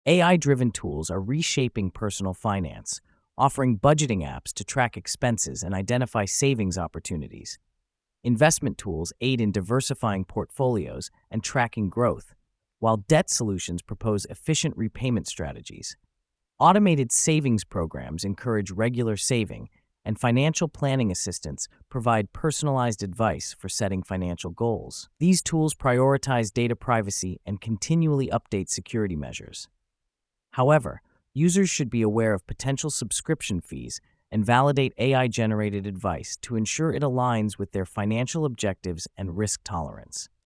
AI-driven tools are reshaping personal finance, offering budgeting apps to track expenses and identify savings opportunities. Investment tools aid in diversifying portfolios and tracking growth, while debt solutions propose efficient repayment strategies. Automated savings programs encourage regular saving, and financial planning assistants provide personalized advice for setting financial goals. These tools prioritize data privacy and continually update security measures. However, users should be aware of potential subscription fees and validate AI-generated advice to ensure it aligns with their financial objectives and risk tolerance.